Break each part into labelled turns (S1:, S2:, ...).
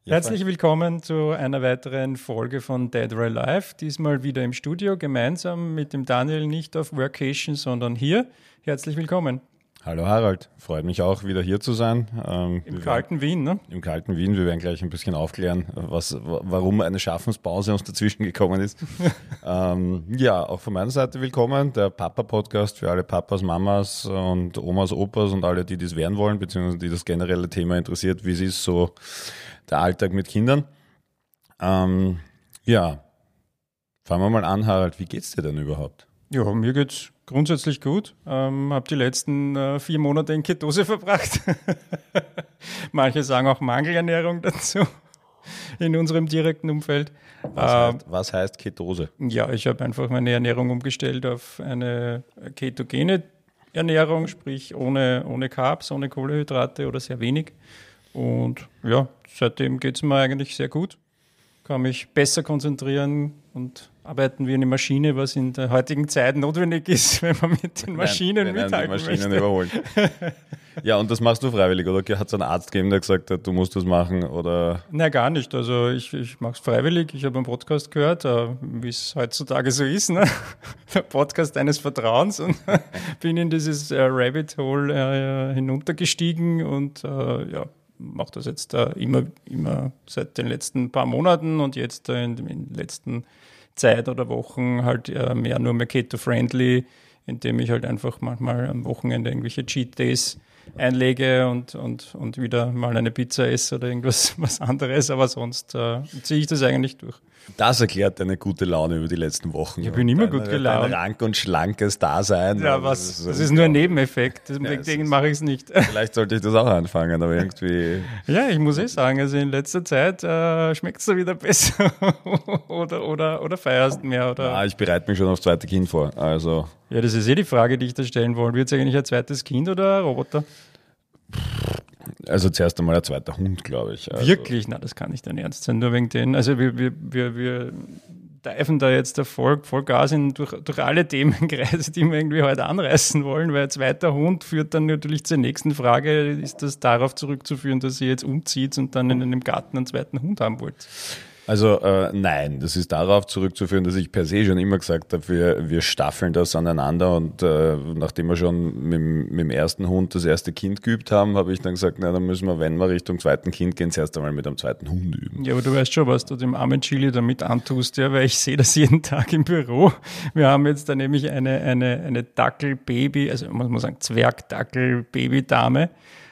S1: Herzlich willkommen zu einer weiteren Folge von Dead or Alive. Diesmal wieder im Studio, gemeinsam mit dem Daniel, nicht auf Workation, sondern hier. Herzlich willkommen.
S2: Hallo Harald, freut mich auch, wieder hier zu sein.
S1: Im kalten Wien, ne?
S2: Im kalten Wien. Wir werden gleich ein bisschen aufklären, warum eine Schaffenspause uns dazwischen gekommen ist. Ja, auch von meiner Seite willkommen. Der Papa-Podcast für alle Papas, Mamas und Omas, Opas und alle, die das werden wollen, beziehungsweise die das generelle Thema interessiert. Wie ist so der Alltag mit Kindern? Ja, fangen wir mal an, Harald. Wie geht's dir denn überhaupt?
S1: Ja, mir geht's grundsätzlich gut. Habe die letzten 4 Monate in Ketose verbracht. Manche sagen auch Mangelernährung dazu in unserem direkten Umfeld.
S2: Was heißt Ketose?
S1: Ja, ich habe einfach meine Ernährung umgestellt auf eine ketogene Ernährung, sprich ohne Carbs, ohne Kohlenhydrate oder sehr wenig. Und ja, seitdem geht's mir eigentlich sehr gut. Kann mich besser konzentrieren und arbeiten wie eine Maschine, was in der heutigen Zeit notwendig ist, wenn man mit den Maschinen mithalten möchte.
S2: Überholen. Ja, und das machst du freiwillig, oder hat es einen Arzt gegeben, der gesagt hat, du musst das machen, oder?
S1: Nein, gar nicht. Also ich mache es freiwillig. Ich habe einen Podcast gehört, wie es heutzutage so ist, ne? Der Podcast eines Vertrauens, und bin in dieses Rabbit Hole hinuntergestiegen und ja, mache das jetzt immer seit den letzten paar Monaten und jetzt in den letzten Zeit oder Wochen halt mehr keto-friendly, indem ich halt einfach manchmal am Wochenende irgendwelche Cheat Days einlege und wieder mal eine Pizza esse oder was anderes, aber sonst ziehe ich das eigentlich durch.
S2: Das erklärt deine gute Laune über die letzten Wochen.
S1: Ich bin immer gut gelaunt.
S2: Dein rank und schlankes Dasein.
S1: Ja, das ist nur ein Nebeneffekt, deswegen mache ich es nicht.
S2: Vielleicht sollte ich das auch anfangen, aber irgendwie...
S1: Ja, ich muss sagen, also in letzter Zeit schmeckt es da wieder besser oder feierst mehr? Oder?
S2: Ja, ich bereite mich schon aufs zweite Kind vor, also...
S1: Ja, das ist die Frage, die ich da stellen wollte. Wird es eigentlich ein zweites Kind oder ein Roboter?
S2: Also zuerst einmal ein zweiter Hund, glaube ich. Also
S1: wirklich? Na, das kann nicht dein Ernst sein, nur wegen den. Also wir diven da jetzt voll Gas durch alle Themenkreise, die wir irgendwie heute anreißen wollen, weil ein zweiter Hund führt dann natürlich zur nächsten Frage, ist das darauf zurückzuführen, dass ihr jetzt umzieht und dann in einem Garten einen zweiten Hund haben wollt?
S2: Also nein, das ist darauf zurückzuführen, dass ich per se schon immer gesagt habe, wir staffeln das aneinander, und nachdem wir schon mit dem ersten Hund das erste Kind geübt haben, habe ich dann gesagt, na, dann müssen wir, wenn wir Richtung zweiten Kind gehen, zuerst einmal mit einem zweiten Hund üben.
S1: Ja, aber du weißt schon, was du dem armen Chili damit antust, ja, weil ich sehe das jeden Tag im Büro. Wir haben jetzt da nämlich eine Dackel-Baby, also man muss sagen Zwergdackel-Baby-Dame,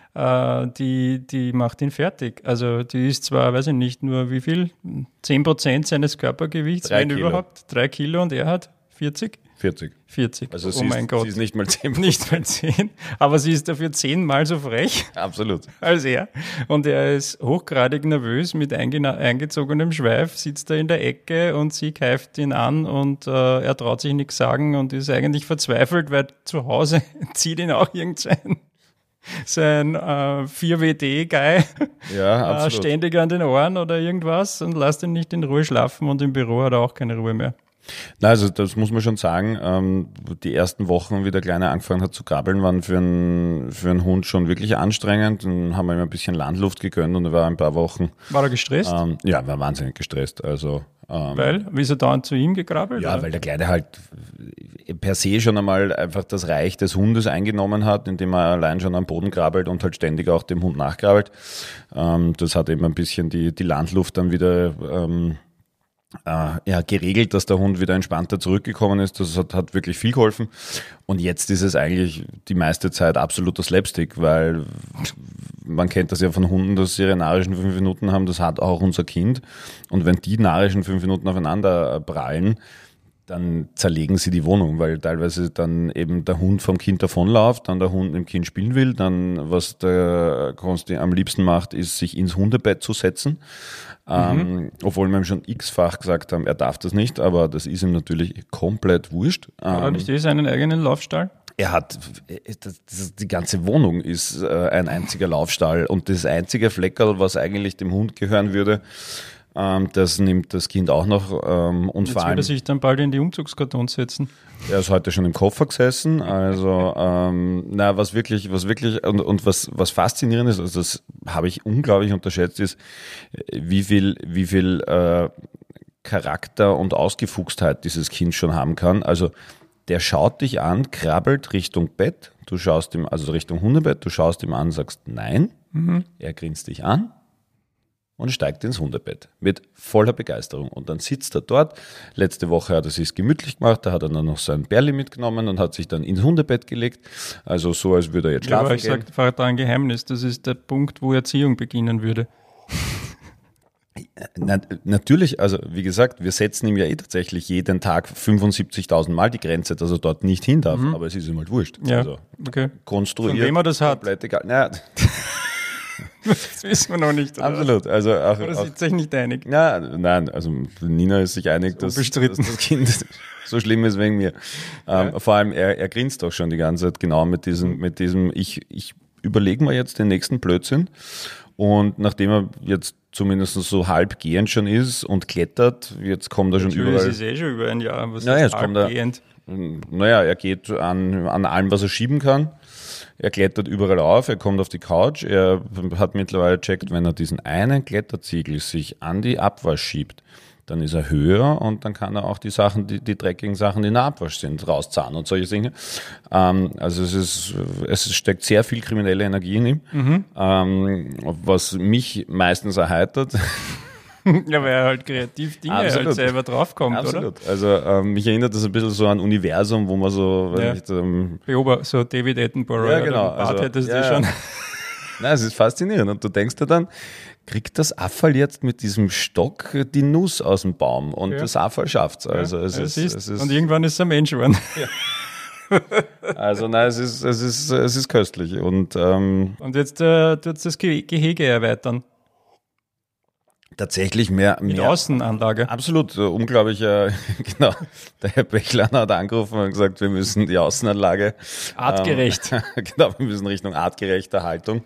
S1: die macht ihn fertig. Also die ist zwar, weiß ich nicht, nur wie viel? 10% seines Körpergewichts,
S2: 3
S1: wenn
S2: Kilo.
S1: Überhaupt. 3 Kilo, und er hat 40?
S2: 40. Also sie ist nicht mal 10.
S1: Nicht mal 10, aber sie ist dafür 10-mal so frech.
S2: Absolut.
S1: Als er. Und er ist hochgradig nervös, mit eingezogenem Schweif, sitzt da in der Ecke und sie keift ihn an, und er traut sich nichts sagen und ist eigentlich verzweifelt, weil zu Hause zieht ihn auch irgendein sein 4WD-Guy ständig an den Ohren oder irgendwas und lässt ihn nicht in Ruhe schlafen, und im Büro hat er auch keine Ruhe mehr.
S2: Na, also das muss man schon sagen, die ersten Wochen, wie der Kleine angefangen hat zu krabbeln, waren für einen Hund schon wirklich anstrengend. Dann haben wir ihm ein bisschen Landluft gegönnt und er war ein paar Wochen...
S1: War er gestresst?
S2: Ja, war wahnsinnig gestresst. Also,
S1: weil? Wie ist er dauernd zu ihm gekrabbelt?
S2: Ja,
S1: oder?
S2: weil der Kleine halt per se schon einmal einfach das Reich des Hundes eingenommen hat, indem er allein schon am Boden krabbelt und halt ständig auch dem Hund nachkrabbelt. Das hat eben ein bisschen die Landluft dann wieder geregelt, dass der Hund wieder entspannter zurückgekommen ist. Das hat wirklich viel geholfen. Und jetzt ist es eigentlich die meiste Zeit absoluter Slapstick, weil man kennt das ja von Hunden, dass sie ihre narischen 5 Minuten haben. Das hat auch unser Kind. Und wenn die narischen 5 Minuten aufeinander prallen, dann zerlegen sie die Wohnung, weil teilweise dann eben der Hund vom Kind davonläuft, dann der Hund mit dem Kind spielen will, dann was der Konsti am liebsten macht, ist sich ins Hundebett zu setzen. Obwohl wir ihm schon x-fach gesagt haben, er darf das nicht, aber das ist ihm natürlich komplett wurscht.
S1: Hat er nicht seinen eigenen Laufstall?
S2: Er hat, die ganze Wohnung ist ein einziger Laufstall, und das einzige Fleckerl, was eigentlich dem Hund gehören würde, Das nimmt das Kind auch noch und
S1: Jetzt
S2: vor
S1: will
S2: allem...
S1: er sich dann bald in die Umzugskartons setzen.
S2: Er ist heute schon im Koffer gesessen, also was wirklich und was faszinierend ist, also das habe ich unglaublich unterschätzt, ist, wie viel Charakter und Ausgefuchstheit dieses Kind schon haben kann. Also der schaut dich an, krabbelt Richtung Bett, du schaust ihm, also Richtung Hundebett, du schaust ihm an, sagst nein, er grinst dich an und steigt ins Hundebett mit voller Begeisterung. Und dann sitzt er dort. Letzte Woche hat er sich gemütlich gemacht, da hat er dann noch sein Bärli mitgenommen und hat sich dann ins Hundebett gelegt. Also so, als würde er jetzt schlafen
S1: aber ich
S2: gehen.
S1: sage da ein Geheimnis, das ist der Punkt, wo Erziehung beginnen würde.
S2: Natürlich, also wie gesagt, wir setzen ihm ja tatsächlich jeden Tag 75.000 Mal die Grenze, dass er dort nicht hin darf, aber es ist ihm halt wurscht.
S1: Ja,
S2: Also
S1: okay.
S2: konstruiert.
S1: Von wem er das hat?
S2: Komplett egal. Naja,
S1: Das wissen wir noch nicht. Oder?
S2: absolut. Also auch,
S1: Oder sind sich nicht einig?
S2: nein, also Nina ist sich einig, dass das Kind so schlimm ist wegen mir. Vor allem, er grinst auch schon die ganze Zeit genau mit diesem ich überlege mir jetzt den nächsten Blödsinn. Und nachdem er jetzt zumindest so halb gehend schon ist und klettert, jetzt kommt er schon überall.
S1: Das ist schon über ein Jahr. Was
S2: Naja,
S1: ist
S2: jetzt kommt
S1: halbgehend?
S2: er geht an allem, was er schieben kann. Er klettert überall auf, er kommt auf die Couch. Er hat mittlerweile checkt, wenn er diesen einen Kletterziegel sich an die Abwasch schiebt, dann ist er höher und dann kann er auch die Sachen, die dreckigen Sachen, die in der Abwasch sind, rauszahlen und solche Dinge. Also es steckt sehr viel kriminelle Energie in ihm, was mich meistens erheitert.
S1: Ja, weil er halt kreativ Dinge halt selber draufkommt,
S2: Absolut.
S1: oder?
S2: Also mich erinnert das ein bisschen so an Universum, wo man so...
S1: So David Attenborough,
S2: ja, genau.
S1: Bart hättest du schon.
S2: Nein, es ist faszinierend. Und du denkst dir dann, kriegt das Affal jetzt mit diesem Stock die Nuss aus dem Baum? Und das Affal schafft's. Also es ist...
S1: Und irgendwann ist es ein Mensch geworden.
S2: Ja. Also nein, es ist köstlich. Und
S1: jetzt tut das Gehege erweitern.
S2: Tatsächlich mehr
S1: Mit Außenanlage.
S2: Absolut, unglaublich. Genau. Der Herr Bechler hat angerufen und gesagt, wir müssen die Außenanlage
S1: artgerecht.
S2: Genau, wir müssen Richtung artgerechter Haltung.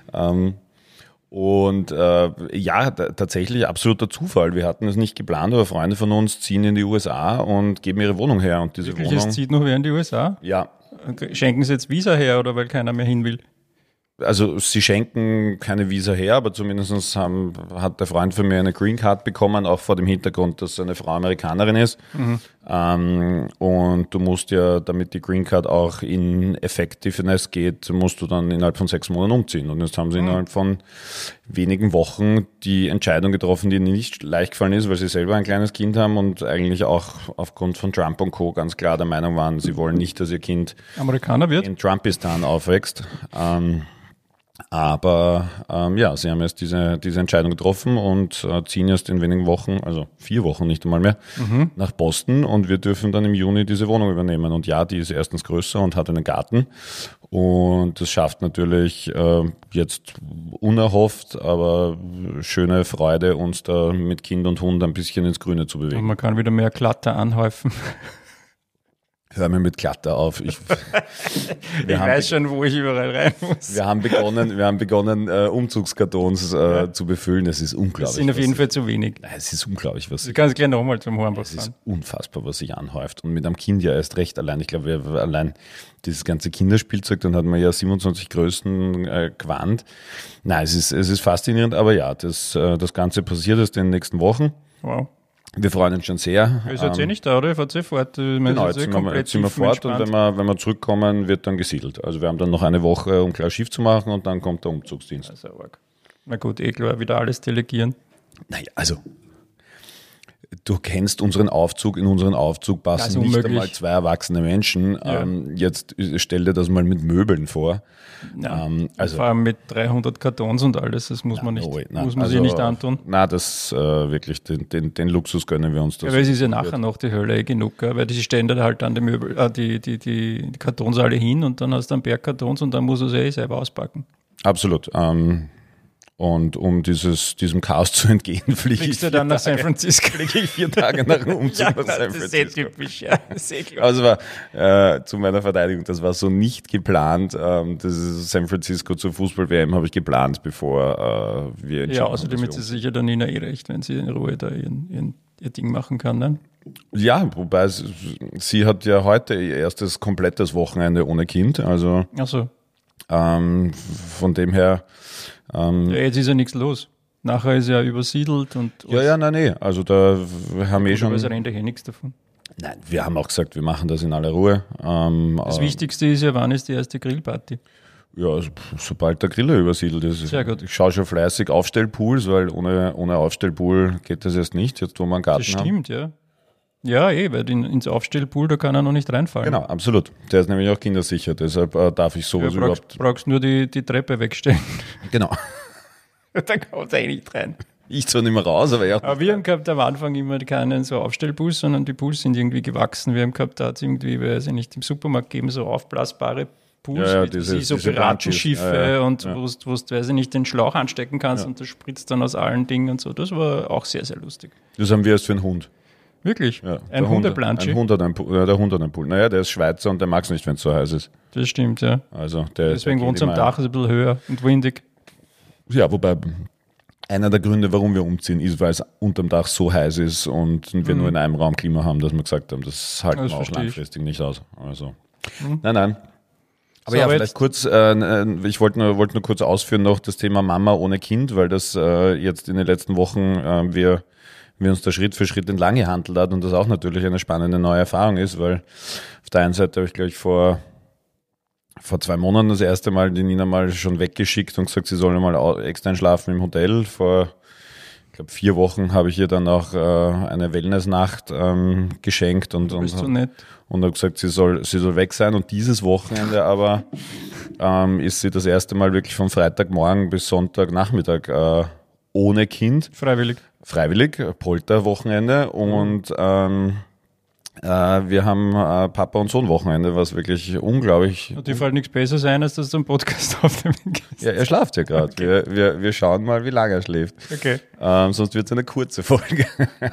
S2: Tatsächlich absoluter Zufall. Wir hatten es nicht geplant, aber Freunde von uns ziehen in die USA und geben ihre Wohnung her. Und diese Wohnung.
S1: Es zieht noch wer in die USA?
S2: Ja.
S1: Schenken sie jetzt Visa her oder weil keiner mehr hin will?
S2: Also sie schenken keine Visa her, aber zumindest hat der Freund von mir eine Green Card bekommen, auch vor dem Hintergrund, dass seine Frau Amerikanerin ist. Und du musst ja, damit die Green Card auch in Effectiveness geht, musst du dann innerhalb von 6 Monaten umziehen. Und jetzt haben sie innerhalb von wenigen Wochen die Entscheidung getroffen, die ihnen nicht leicht gefallen ist, weil sie selber ein kleines Kind haben und eigentlich auch aufgrund von Trump und Co. ganz klar der Meinung waren, sie wollen nicht, dass ihr Kind
S1: Amerikaner wird,
S2: in Trumpistan aufwächst. Aber sie haben jetzt diese Entscheidung getroffen und ziehen jetzt in wenigen Wochen, also 4 Wochen nicht einmal mehr, nach Boston und wir dürfen dann im Juni diese Wohnung übernehmen. Und ja, die ist erstens größer und hat einen Garten und das schafft natürlich jetzt unerhofft, aber schöne Freude, uns da mit Kind und Hund ein bisschen ins Grüne zu bewegen.
S1: Und man kann wieder mehr Klatter anhäufen.
S2: Hör mir mit Klatter auf. Ich
S1: weiß schon, wo ich überall rein muss.
S2: Wir haben begonnen Umzugskartons zu befüllen. Das ist unglaublich.
S1: Das sind auf jeden Fall zu wenig.
S2: Es ist unglaublich, was...
S1: Du kannst gleich nochmal zum Hornbach fahren.
S2: Es ist unfassbar, was sich anhäuft. Und mit einem Kind ja erst recht allein. Ich glaube, allein dieses ganze Kinderspielzeug, dann hat man ja 27 Größen gewandt. Nein, es ist faszinierend. Aber ja, das Ganze passiert erst in den nächsten Wochen.
S1: Wow.
S2: Wir freuen uns schon sehr.
S1: Ist jetzt nicht da, oder? Ihr fahrt fort.
S2: Genau, jetzt sind wir fort und wenn wir zurückkommen, wird dann gesiedelt. Also wir haben dann noch eine Woche, um klar Schiff zu machen und dann kommt der Umzugsdienst.
S1: Also arg. Na gut, klar, wieder alles delegieren.
S2: Naja, also du kennst unseren Aufzug, in unseren Aufzug passen nicht einmal 2 erwachsene Menschen.
S1: Ja.
S2: Jetzt stell dir das mal mit Möbeln vor.
S1: Ja, vor allem mit 300 Kartons und alles, das muss man sich nicht antun.
S2: Na, das wirklich, den Luxus gönnen wir uns. Das
S1: aber es ist ja nachher noch die Hölle genug, weil die stellen da halt dann die Möbel, die Kartons alle hin und dann hast du einen Berg Kartons und dann muss er sie selber auspacken.
S2: Absolut. Und um diesem Chaos zu entgehen,
S1: fliegst du dann nach San Francisco?
S2: Fliege ich 4 Tage nach Umzug nach San
S1: Das ist sehr
S2: Francisco.
S1: typisch, ja. Sehr klar.
S2: Also war zu meiner Verteidigung, das war so nicht geplant. Das ist San Francisco zur Fußball-WM habe ich geplant, bevor wir
S1: Ja, außerdem hat sie sicher der Nina recht, wenn sie in Ruhe da ihr Ding machen kann. Ne?
S2: Ja, wobei sie hat ja heute ihr erstes komplettes Wochenende ohne Kind. Also
S1: Ach so.
S2: von dem her.
S1: Ja, jetzt ist ja nichts los. Nachher ist ja übersiedelt und
S2: Nee. Also da haben wir schon.
S1: Also rennt ja nichts davon.
S2: Nein, wir haben auch gesagt, wir machen das in aller Ruhe.
S1: Das Wichtigste ist ja, wann ist die erste Grillparty?
S2: Ja, also, sobald der Griller übersiedelt ist.
S1: Sehr gut.
S2: Ich schaue schon fleißig Aufstellpools, weil ohne Aufstellpool geht das erst nicht, jetzt wo wir einen Garten
S1: Das
S2: haben.
S1: stimmt, ja. Ja, weil ins Aufstellpool, da kann er noch nicht reinfallen.
S2: Genau, absolut. Der ist nämlich auch kindersicher, deshalb darf ich sowas überhaupt.
S1: Brauchst nur die Treppe wegstellen.
S2: Genau.
S1: Dann kommt er nicht rein.
S2: Ich zwar nicht mehr raus, aber ja.
S1: Aber wir haben gehabt am Anfang immer keinen so Aufstellpools, sondern die Pools sind irgendwie gewachsen. Wir haben gehabt, da hat es irgendwie, weiß ich nicht, im Supermarkt gegeben, so aufblasbare Pools,
S2: Ja,
S1: mit
S2: diese
S1: so Piratenschiffe
S2: Brandschiff.
S1: und wo du, weiß ich nicht, den Schlauch anstecken kannst und das spritzt dann aus allen Dingen und so. Das war auch sehr, sehr lustig.
S2: Das haben wir erst für einen Hund.
S1: Wirklich?
S2: Ja,
S1: Ein Hundeplanschi?
S2: Ein Hund hat einen Pool. Der Hund hat einen Pool. Naja, der ist Schweizer und der mag es nicht, wenn es so heiß ist.
S1: Das stimmt, ja.
S2: Also
S1: Deswegen wohnt es am Dach, ist ein bisschen höher und windig.
S2: Ja, wobei einer der Gründe, warum wir umziehen, ist, weil es unterm Dach so heiß ist und wir nur in einem Raum Klima haben, dass wir gesagt haben, das halten
S1: Das
S2: wir auch
S1: verstehe ich.
S2: langfristig nicht aus. Also, nein. Aber
S1: So,
S2: ja,
S1: aber
S2: vielleicht kurz, ich wollte nur kurz ausführen noch das Thema Mama ohne Kind, weil das jetzt in den letzten Wochen wir uns da Schritt für Schritt entlang gehandelt hat und das auch natürlich eine spannende neue Erfahrung ist, weil auf der einen Seite habe ich, glaube ich, vor 2 Monaten das erste Mal die Nina mal schon weggeschickt und gesagt, sie soll mal extern schlafen im Hotel. Vor, ich glaube, 4 Wochen habe ich ihr dann auch eine Wellnessnacht geschenkt und
S1: Bist du nett?
S2: habe gesagt, sie soll weg sein. Und dieses Wochenende aber ist sie das erste Mal wirklich von Freitagmorgen bis Sonntagnachmittag ohne Kind. Freiwillig, Polterwochenende. Und wir haben Papa- und Sohn-Wochenende, was wirklich unglaublich.
S1: Und dir fällt nichts besser sein, als dass du einen Podcast aufnehmen kannst.
S2: Ja, er schlaft ja gerade. Okay. Wir schauen mal, wie lange er schläft.
S1: Okay.
S2: Sonst wird es eine kurze Folge.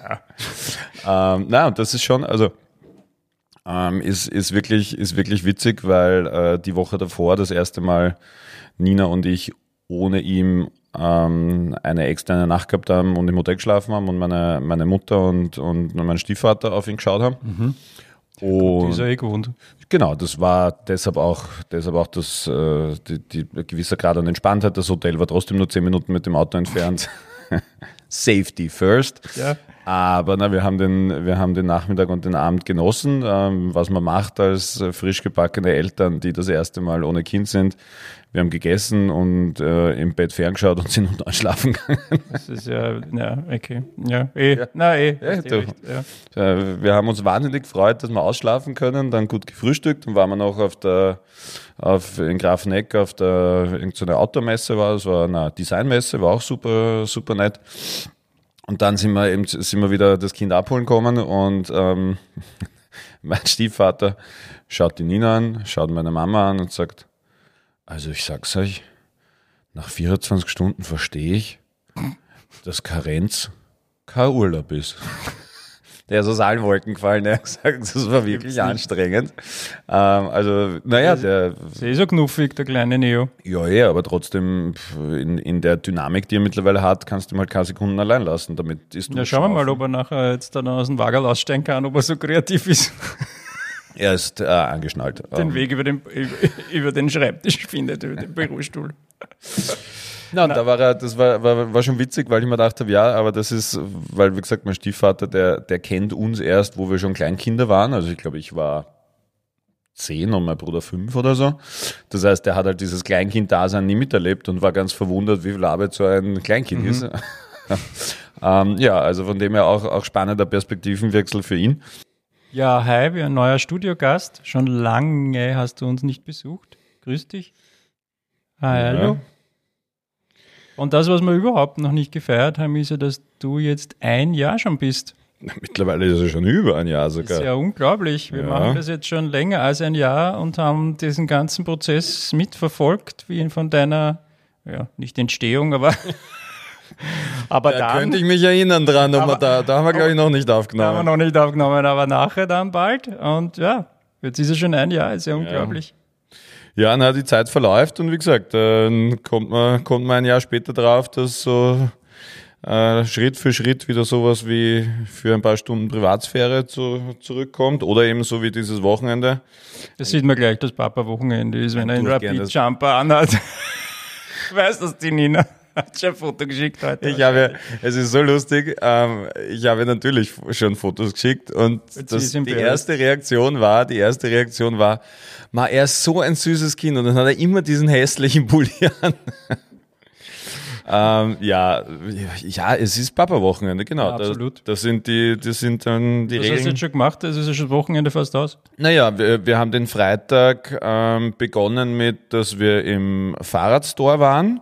S2: Und das ist schon, also ist wirklich witzig, weil die Woche davor das erste Mal Nina und ich ohne ihm eine externe Nacht gehabt haben und im Hotel geschlafen haben und meine Mutter und mein Stiefvater auf ihn geschaut haben.
S1: Mhm.
S2: Und
S1: Die ist ja eh gewohnt.
S2: genau, das war deshalb auch das die gewisser Grad an Entspanntheit. Das Hotel war trotzdem nur 10 Minuten mit dem Auto entfernt. Safety first.
S1: Ja.
S2: Aber wir haben den Nachmittag und den Abend genossen, was man macht als frisch gebackene Eltern, die das erste Mal ohne Kind sind. Wir haben gegessen und im Bett ferngeschaut und sind dann schlafen gegangen.
S1: Das ist ja, okay. Ja,
S2: Ja.
S1: hast
S2: du.
S1: recht, ja.
S2: Wir haben uns wahnsinnig gefreut, dass wir ausschlafen können, dann gut gefrühstückt und waren wir noch in Grafeneck auf irgendeine Automesse war eine Designmesse, war auch super, super nett. Und dann sind wir wieder das Kind abholen gekommen und mein Stiefvater schaut die Nina an, schaut meine Mama an und sagt, also ich sag's euch, nach 24 Stunden verstehe ich, dass Karenz kein Urlaub ist. Der ist aus allen Wolken gefallen, er hat gesagt, das war wirklich anstrengend.
S1: Der ist eh so knuffig, der kleine Neo.
S2: Ja, aber trotzdem in der Dynamik, die er mittlerweile hat, kannst du ihm halt keine Sekunden allein lassen. Damit ist
S1: Ja, schauen wir mal, ob er nachher jetzt dann aus dem Wagel aussteigen kann, ob er so kreativ ist.
S2: Er ist angeschnallt.
S1: Den Weg über den Schreibtisch findet, über den Bürostuhl.
S2: Und das war schon witzig, weil ich mir gedacht habe, ja, aber das ist, weil wie gesagt, mein Stiefvater, der kennt uns erst, wo wir schon Kleinkinder waren. Also ich glaube, ich war 10 und mein Bruder 5 oder so. Das heißt, der hat halt dieses Kleinkind-Dasein nie miterlebt und war ganz verwundert, wie viel Arbeit so ein Kleinkind ist. Also von dem her auch spannender Perspektivenwechsel für ihn.
S1: Ja, hi, wir haben ein neuer Studiogast. Schon lange hast du uns nicht besucht. Grüß dich. Hallo.
S2: Ja.
S1: Und das, was wir überhaupt noch nicht gefeiert haben, ist ja, dass du jetzt 1 Jahr schon bist.
S2: Mittlerweile ist es schon über ein Jahr
S1: Das
S2: sogar.
S1: ist ja unglaublich. Wir machen das jetzt schon länger als ein Jahr und haben diesen ganzen Prozess mitverfolgt, wie ihn von deiner nicht Entstehung, aber aber
S2: Da
S1: dann...
S2: könnte ich mich erinnern dran, aber da haben wir, glaube ich, noch nicht
S1: Da haben wir
S2: aufgenommen.
S1: noch nicht aufgenommen, aber nachher dann bald. Und ja, jetzt ist es schon ein Jahr, ist ja unglaublich.
S2: Ja, na, die Zeit verläuft und wie gesagt, dann kommt man ein Jahr später drauf, dass so Schritt für Schritt wieder sowas wie für ein paar Stunden Privatsphäre zurückkommt oder eben so wie dieses Wochenende.
S1: Das sieht man gleich, dass Papa-Wochenende ist, wenn er einen
S2: durchgehendes-
S1: Rapid-Jumper anhat. Weißt du, die Nina hat schon ein Foto geschickt heute.
S2: Es ist so lustig, ich habe natürlich schon Fotos geschickt und die erste Reaktion war, er ist so ein süßes Kind und dann hat er immer diesen hässlichen Pulli an. Es ist Papa-Wochenende, genau.
S1: Ja, absolut.
S2: Das sind dann die
S1: Was hast du
S2: Regeln.
S1: jetzt schon gemacht? Das ist ja schon das Wochenende fast aus.
S2: Naja, wir haben den Freitag begonnen mit, dass wir im Fahrradstore waren.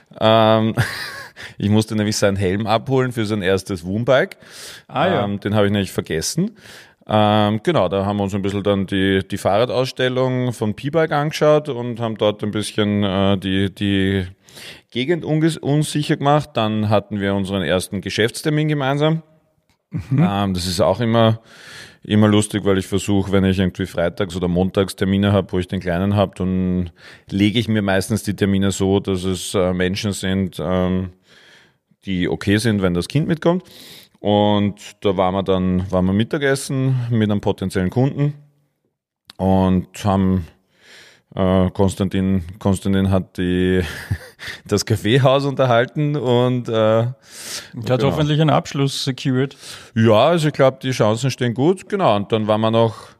S2: Ich musste nämlich seinen Helm abholen für sein erstes Wombike. Den habe ich nämlich vergessen. Genau, da haben wir uns ein bisschen dann die Fahrradausstellung von P-Bike angeschaut und haben dort ein bisschen die Gegend unsicher gemacht. Dann hatten wir unseren ersten Geschäftstermin gemeinsam. Das ist auch immer lustig, weil ich versuche, wenn ich irgendwie freitags oder montags Termine habe, wo ich den Kleinen habe, dann lege ich mir meistens die Termine so, dass es Menschen sind, die okay sind, wenn das Kind mitkommt. Und da waren wir Mittagessen mit einem potenziellen Kunden und haben Konstantin hat das Kaffeehaus unterhalten und
S1: Hat hoffentlich einen Abschluss secured.
S2: ja, also ich glaube, die Chancen stehen gut. Genau, und dann haben wir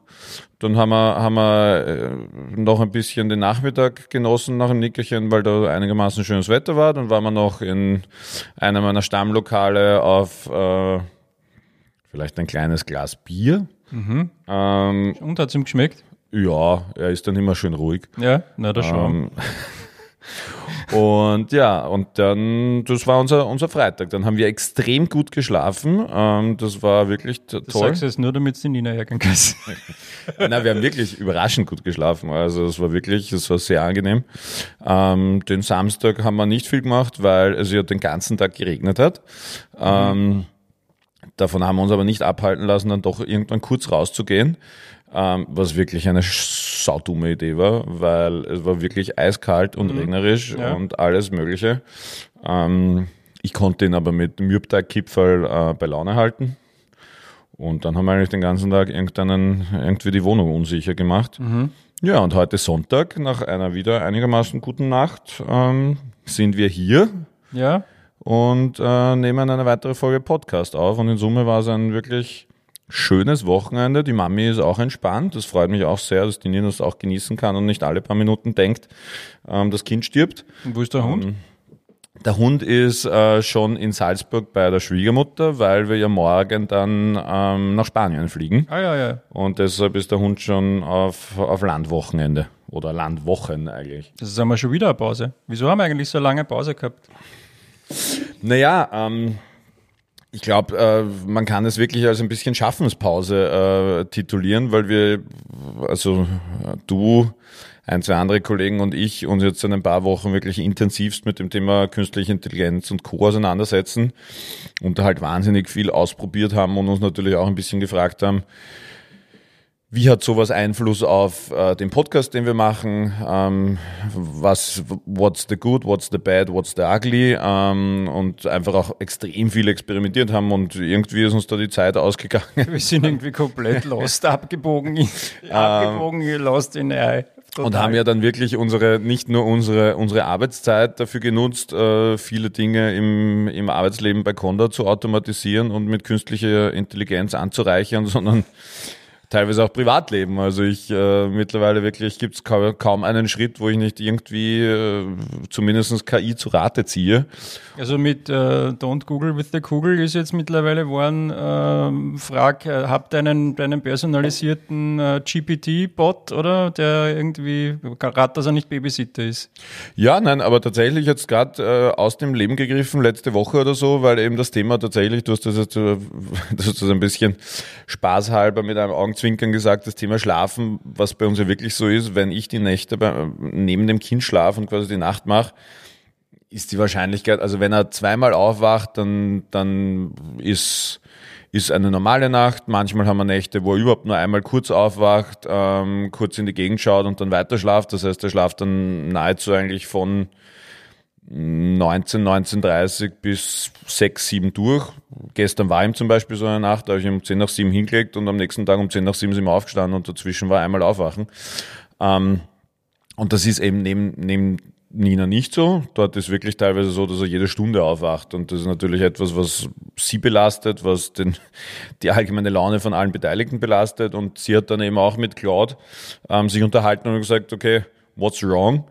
S2: noch ein bisschen den Nachmittag genossen nach dem Nickerchen, weil da einigermaßen schönes Wetter war. Dann waren wir noch in einem meiner Stammlokale auf vielleicht ein kleines Glas Bier.
S1: Und hat es ihm geschmeckt?
S2: Ja, er ist dann immer schön ruhig.
S1: Ja, na, das schon.
S2: Und dann, das war unser Freitag. Dann haben wir extrem gut geschlafen. Das war wirklich toll.
S1: Das sagst du jetzt nur, damit es die Nina ärgern kannst.
S2: Nein, wir haben wirklich überraschend gut geschlafen. Also es war sehr angenehm. Den Samstag haben wir nicht viel gemacht, weil es ja den ganzen Tag geregnet hat. Davon haben wir uns aber nicht abhalten lassen, dann doch irgendwann kurz rauszugehen. Was wirklich eine saudumme Idee war, weil es war wirklich eiskalt und regnerisch und alles Mögliche. Ich konnte ihn aber mit dem Mürbteig-Kipferl bei Laune halten. Und dann haben wir eigentlich den ganzen Tag irgendwie die Wohnung unsicher gemacht. Ja, und heute Sonntag, nach einer wieder einigermaßen guten Nacht, sind wir hier.
S1: Ja.
S2: Und nehmen eine weitere Folge Podcast auf. Und in Summe war es ein wirklich schönes Wochenende. Die Mami ist auch entspannt. Das freut mich auch sehr, dass die Nina das auch genießen kann und nicht alle paar Minuten denkt, das Kind stirbt.
S1: Und wo ist der Hund?
S2: Der Hund ist schon in Salzburg bei der Schwiegermutter, weil wir ja morgen dann nach Spanien fliegen.
S1: Ja.
S2: Und deshalb ist der Hund schon auf Landwochenende oder Landwochen eigentlich.
S1: Das ist einmal schon wieder eine Pause. Wieso haben wir eigentlich so eine lange Pause gehabt?
S2: Naja, ich glaube, man kann es wirklich als ein bisschen Schaffenspause titulieren, weil du, ein, zwei andere Kollegen und ich uns jetzt in ein paar Wochen wirklich intensivst mit dem Thema künstliche Intelligenz und Co. auseinandersetzen und da halt wahnsinnig viel ausprobiert haben und uns natürlich auch ein bisschen gefragt haben, wie hat sowas Einfluss auf den Podcast, den wir machen? What's the good, what's the bad, what's the ugly? Und einfach auch extrem viel experimentiert haben und irgendwie ist uns da die Zeit ausgegangen.
S1: Wir sind irgendwie komplett lost, abgebogen, lost in AI. Total.
S2: Und haben ja dann wirklich nicht nur unsere Arbeitszeit dafür genutzt, viele Dinge im Arbeitsleben bei Conda zu automatisieren und mit künstlicher Intelligenz anzureichern, sondern teilweise auch Privatleben. Also mittlerweile wirklich gibt es kaum einen Schritt, wo ich nicht irgendwie zumindest KI zu Rate ziehe.
S1: Also mit Don't Google with the Kugel ist jetzt mittlerweile geworden, habt einen personalisierten GPT-Bot, oder? Der irgendwie, gerade dass er nicht Babysitter ist.
S2: Ja, nein, aber tatsächlich jetzt gerade aus dem Leben gegriffen, letzte Woche oder so, weil eben das Thema tatsächlich, du hast das jetzt ein bisschen spaßhalber mit einem Augenzwinkern gesagt, das Thema Schlafen, was bei uns ja wirklich so ist, wenn ich die Nächte neben dem Kind schlafe und quasi die Nacht mache, ist die Wahrscheinlichkeit, also wenn er zweimal aufwacht, dann ist eine normale Nacht. Manchmal haben wir Nächte, wo er überhaupt nur einmal kurz aufwacht, kurz in die Gegend schaut und dann weiter schlaft. Das heißt, er schlaft dann nahezu eigentlich von 19:30 bis 6, 7 durch. Gestern war ihm zum Beispiel so eine Nacht, da habe ich ihm um 10 nach 7 hingelegt und am nächsten Tag um 10 nach 7 sind wir aufgestanden und dazwischen war einmal aufwachen. Und das ist eben neben Nina nicht so. Dort ist wirklich teilweise so, dass er jede Stunde aufwacht und das ist natürlich etwas, was sie belastet, was die allgemeine Laune von allen Beteiligten belastet und sie hat dann eben auch mit Claude sich unterhalten und gesagt, okay, what's wrong?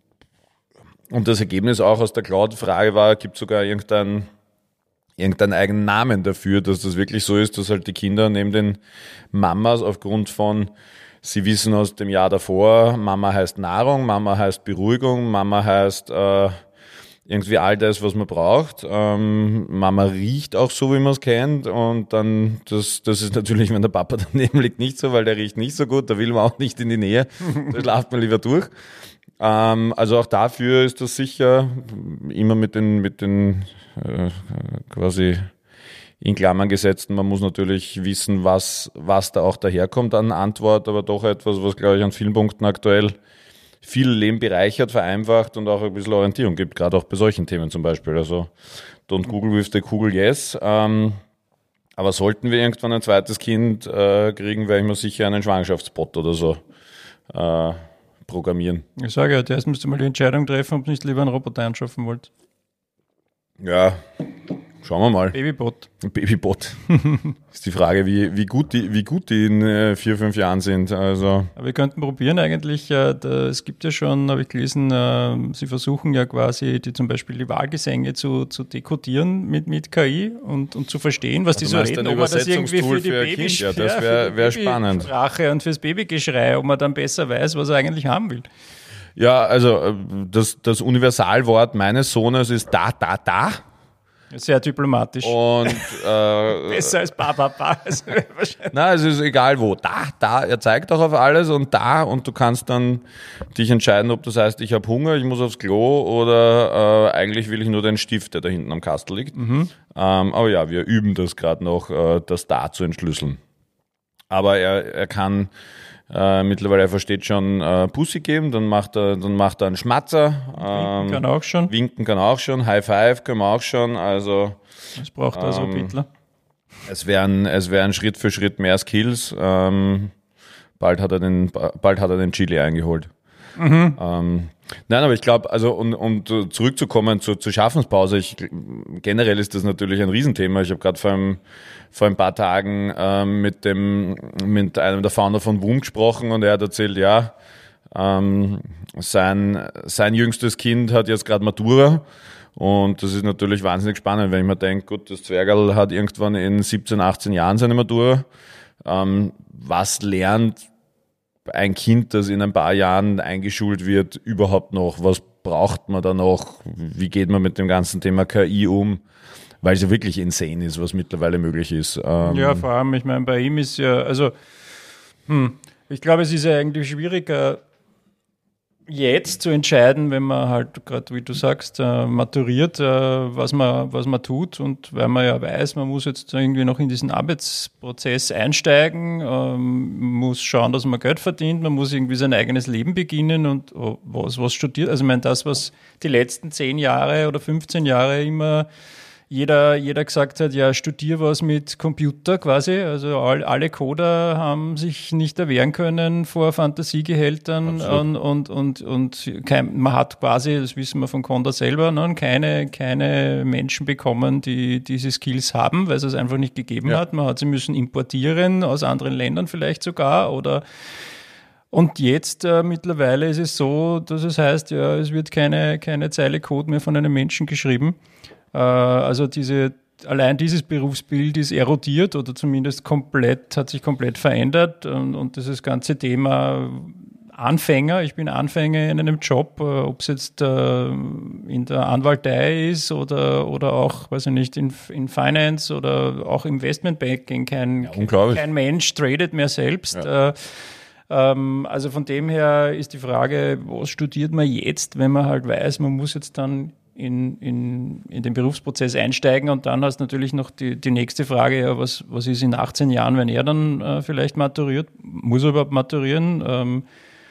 S2: Und das Ergebnis auch aus der Claude-Frage war, gibt sogar irgendeinen eigenen Namen dafür, dass das wirklich so ist, dass halt die Kinder neben den Mamas aufgrund von, sie wissen aus dem Jahr davor, Mama heißt Nahrung, Mama heißt Beruhigung, Mama heißt irgendwie all das, was man braucht. Mama riecht auch so, wie man es kennt und dann, das ist natürlich, wenn der Papa daneben liegt, nicht so, weil der riecht nicht so gut, da will man auch nicht in die Nähe, da schlaft man lieber durch. Also auch dafür ist das sicher immer mit den quasi in Klammern gesetzten. Man muss natürlich wissen, was da auch daherkommt an Antwort, aber doch etwas, was, glaube ich, an vielen Punkten aktuell viel Leben bereichert, vereinfacht und auch ein bisschen Orientierung gibt, gerade auch bei solchen Themen zum Beispiel. Also don't Google with the Google Yes. Aber sollten wir irgendwann ein zweites Kind kriegen, werde ich mir sicher einen Schwangerschaftsbot oder so programmieren.
S1: Ich sage ja, zuerst müsst ihr mal die Entscheidung treffen, ob ihr nicht lieber einen Roboter anschaffen wollt.
S2: Ja, schauen wir mal.
S1: Babybot.
S2: Ist die Frage, wie gut die in 4, 5 Jahren sind. Also.
S1: Aber wir könnten probieren eigentlich, es gibt ja schon, habe ich gelesen, sie versuchen ja quasi zum Beispiel die Wahlgesänge zu dekodieren mit KI und zu verstehen, was die so reden, ob man das irgendwie für die
S2: Babysprache, ja, das wäre spannend.
S1: Sprache und fürs Babygeschrei, ob man dann besser weiß, was er eigentlich haben will.
S2: Ja, also das Universalwort meines Sohnes ist da.
S1: Sehr diplomatisch.
S2: Und
S1: besser als ba.
S2: Nein, es ist egal wo. Da. Er zeigt auch auf alles und da und du kannst dann dich entscheiden, ob das heißt, ich habe Hunger, ich muss aufs Klo oder eigentlich will ich nur den Stift, der da hinten am Kastel liegt. Aber ja, wir üben das gerade noch, das da zu entschlüsseln. Aber er kann mittlerweile, er versteht schon Pussy geben, dann macht er einen Schmatzer. Winken kann auch schon. High Five können wir auch schon. Also
S1: es braucht also Pittler.
S2: Es wären Schritt für Schritt mehr Skills. Bald hat er den Chili eingeholt. Nein, aber ich glaube, also um zurückzukommen zur Schaffenspause, generell ist das natürlich ein Riesenthema. Ich habe gerade vor ein paar Tagen mit einem der Founder von WUM gesprochen und er hat erzählt, ja, sein jüngstes Kind hat jetzt gerade Matura und das ist natürlich wahnsinnig spannend, wenn ich mir denke, gut, das Zwergerl hat irgendwann in 17, 18 Jahren seine Matura. Was lernt ein Kind, das in ein paar Jahren eingeschult wird, überhaupt noch? Was braucht man da noch? Wie geht man mit dem ganzen Thema KI um? Weil es ja wirklich insane ist, was mittlerweile möglich ist.
S1: Ja, vor allem, ich meine, bei ihm ist ja, also ich glaube, es ist ja eigentlich schwieriger, jetzt zu entscheiden, wenn man halt, gerade wie du sagst, maturiert, was man tut und weil man ja weiß, man muss jetzt irgendwie noch in diesen Arbeitsprozess einsteigen, muss schauen, dass man Geld verdient, man muss irgendwie sein eigenes Leben beginnen und was studiert. Also ich meine, das, was die letzten 10 Jahre oder 15 Jahre immer jeder gesagt hat, ja, studier was mit Computer quasi. Also alle Coder haben sich nicht erwehren können vor Fantasiegehältern man hat quasi, das wissen wir von Conda selber, keine Menschen bekommen, die diese Skills haben, weil es es einfach nicht gegeben hat. Man hat sie müssen importieren, aus anderen Ländern vielleicht sogar und jetzt mittlerweile ist es so, dass es heißt, ja, es wird keine Zeile Code mehr von einem Menschen geschrieben. Also allein dieses Berufsbild ist erodiert oder zumindest hat sich komplett verändert und dieses ganze Thema Anfänger, ich bin Anfänger in einem Job, ob es jetzt in der Anwaltei ist oder auch, weiß ich nicht, in Finance oder auch Investmentbanking, kein Mensch tradet mehr selbst. Ja. Also von dem her ist die Frage, was studiert man jetzt, wenn man halt weiß, man muss jetzt dann in den Berufsprozess einsteigen und dann hast du natürlich noch die nächste Frage, ja, was ist in 18 Jahren, wenn er dann vielleicht maturiert? Muss er überhaupt maturieren?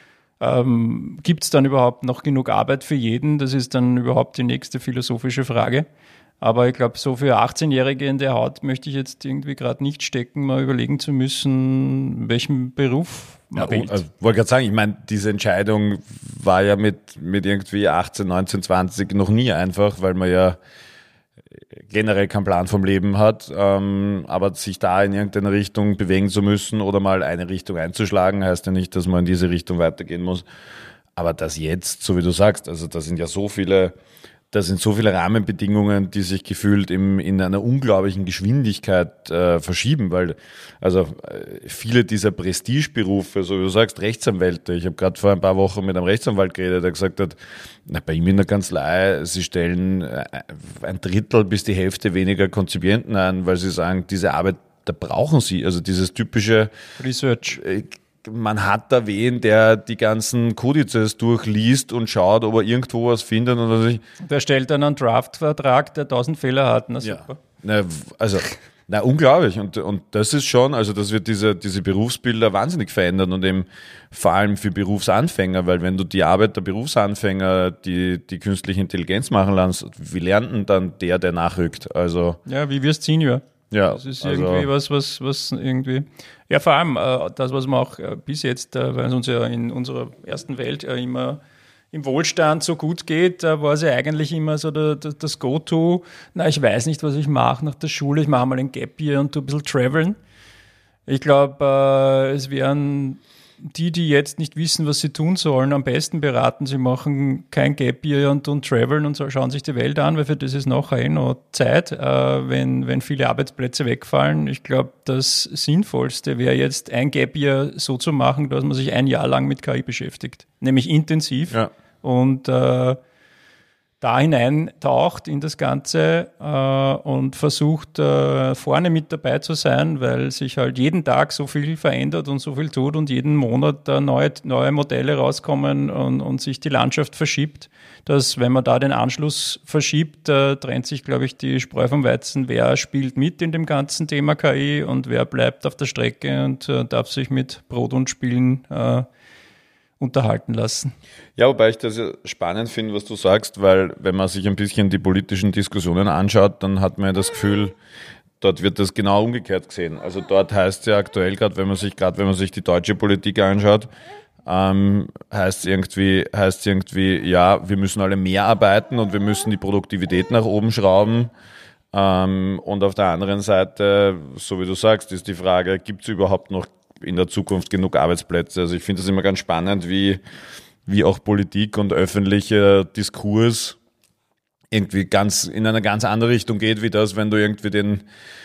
S1: Gibt es dann überhaupt noch genug Arbeit für jeden? Das ist dann überhaupt die nächste philosophische Frage. Aber ich glaube, so für 18-Jährige in der Haut möchte ich jetzt irgendwie gerade nicht stecken, mal überlegen zu müssen, welchen Beruf man wählt.
S2: Also, wollte gerade sagen, ich meine, diese Entscheidung war ja mit irgendwie 18, 19, 20 noch nie einfach, weil man ja generell keinen Plan vom Leben hat, aber sich da in irgendeine Richtung bewegen zu müssen oder mal eine Richtung einzuschlagen, heißt ja nicht, dass man in diese Richtung weitergehen muss. Aber das jetzt, so wie du sagst, also das sind so viele Rahmenbedingungen, die sich gefühlt in einer unglaublichen Geschwindigkeit verschieben, weil viele dieser Prestigeberufe, so wie du sagst, Rechtsanwälte, ich habe gerade vor ein paar Wochen mit einem Rechtsanwalt geredet, der gesagt hat, bei ihm in der Kanzlei, sie stellen ein Drittel bis die Hälfte weniger Konzipienten ein, weil sie sagen, diese Arbeit, da brauchen sie, also dieses typische
S1: Research.
S2: Man hat da wen, der die ganzen Kodizes durchliest und schaut, ob er irgendwo was findet. Oder sich.
S1: Der stellt dann einen Draftvertrag, der 1000 Fehler hat. Na super.
S2: Ja. Unglaublich. Und das ist schon, also das wird diese Berufsbilder wahnsinnig verändern und eben vor allem für Berufsanfänger, weil wenn du die Arbeit der Berufsanfänger, die künstliche Intelligenz machen lässt, wie lernt denn dann der nachrückt? Also
S1: ja, wie wirst Senior?
S2: Ja,
S1: das ist irgendwie was irgendwie. Ja, vor allem das, was man auch bis jetzt, weil es uns ja in unserer ersten Welt immer im Wohlstand so gut geht, war es ja eigentlich immer so das Go-To. Na, ich weiß nicht, was ich mache nach der Schule. Ich mache mal ein Gap Year und tu ein bisschen traveln. Ich glaube, es wären die jetzt nicht wissen, was sie tun sollen, am besten beraten, sie machen kein Gap Year und tun traveln und schauen sich die Welt an, weil für das ist nachher noch Zeit, wenn viele Arbeitsplätze wegfallen. Ich glaube, das Sinnvollste wäre jetzt ein Gap Year so zu machen, dass man sich ein Jahr lang mit KI beschäftigt, nämlich intensiv und da hineintaucht in das Ganze und versucht vorne mit dabei zu sein, weil sich halt jeden Tag so viel verändert und so viel tut und jeden Monat neue Modelle rauskommen und sich die Landschaft verschiebt, dass wenn man da den Anschluss verschiebt, trennt sich, glaube ich, die Spreu vom Weizen. Wer spielt mit in dem ganzen Thema KI und wer bleibt auf der Strecke und darf sich mit Brot und Spielen unterhalten lassen.
S2: Ja, wobei ich das ja spannend finde, was du sagst, weil wenn man sich ein bisschen die politischen Diskussionen anschaut, dann hat man ja das Gefühl, dort wird das genau umgekehrt gesehen. Also dort heißt es ja aktuell, gerade wenn man sich die deutsche Politik anschaut, heißt irgendwie, ja, wir müssen alle mehr arbeiten und wir müssen die Produktivität nach oben schrauben. Und auf der anderen Seite, so wie du sagst, ist die Frage, gibt es überhaupt noch in der Zukunft genug Arbeitsplätze? Also ich finde das immer ganz spannend, wie auch Politik und öffentlicher Diskurs irgendwie in eine ganz andere Richtung geht, wie das, wenn du irgendwie den